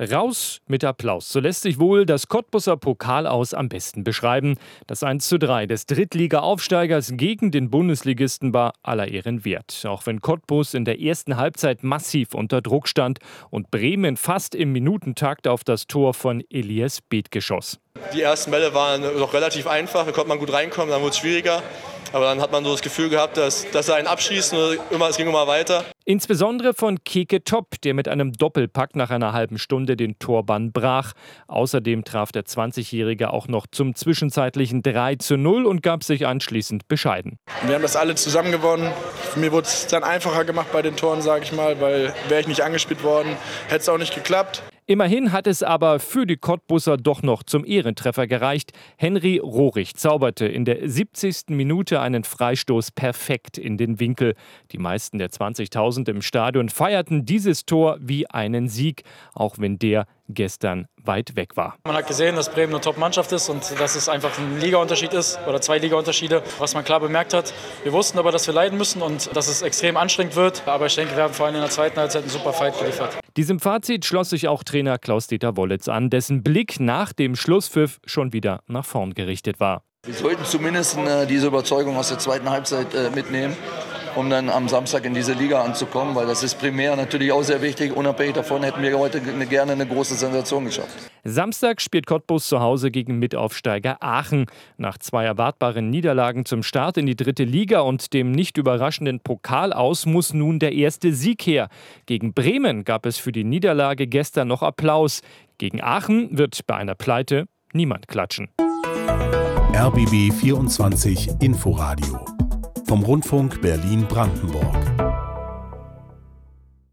Raus mit Applaus. So lässt sich wohl das Cottbuser Pokalaus am besten beschreiben. Das 1:3 des Drittliga-Aufsteigers gegen den Bundesligisten war aller Ehren wert. Auch wenn Cottbus in der ersten Halbzeit massiv unter Druck stand und Bremen fast im Minutentakt auf das Tor von Elias Bethke schoss. Die ersten Bälle waren noch relativ einfach, da konnte man gut reinkommen, dann wurde es schwieriger. Aber dann hat man so das Gefühl gehabt, dass er einen abschießt und es ging immer weiter. Insbesondere von Keke Topp, der mit einem Doppelpack nach einer halben Stunde den Torbann brach. Außerdem traf der 20-Jährige auch noch zum zwischenzeitlichen 3:0 und gab sich anschließend bescheiden. Wir haben das alle zusammen gewonnen. Für mich wurde es dann einfacher gemacht bei den Toren, sage ich mal, weil wäre ich nicht angespielt worden, hätte es auch nicht geklappt. Immerhin hat es aber für die Cottbuser doch noch zum Ehrentreffer gereicht. Henry Rohrig zauberte in der 70. Minute einen Freistoß perfekt in den Winkel. Die meisten der 20.000 im Stadion feierten dieses Tor wie einen Sieg, auch wenn der gestern weit weg war. Man hat gesehen, dass Bremen eine Top-Mannschaft ist und dass es einfach ein Ligaunterschied ist oder 2 Ligaunterschiede, was man klar bemerkt hat. Wir wussten aber, dass wir leiden müssen und dass es extrem anstrengend wird. Aber ich denke, wir haben vor allem in der zweiten Halbzeit einen super Fight geliefert. Diesem Fazit schloss sich auch Trainer Klaus-Dieter Wollitz an, dessen Blick nach dem Schlusspfiff schon wieder nach vorn gerichtet war. Wir sollten zumindest diese Überzeugung aus der zweiten Halbzeit mitnehmen, um dann am Samstag in diese Liga anzukommen, weil das ist primär natürlich auch sehr wichtig. Unabhängig davon hätten wir heute gerne eine große Sensation geschafft. Samstag spielt Cottbus zu Hause gegen Mitaufsteiger Aachen. Nach 2 erwartbaren Niederlagen zum Start in die 3. Liga und dem nicht überraschenden Pokalaus muss nun der erste Sieg her. Gegen Bremen gab es für die Niederlage gestern noch Applaus. Gegen Aachen wird bei einer Pleite niemand klatschen. RBB 24 Inforadio vom Rundfunk Berlin-Brandenburg.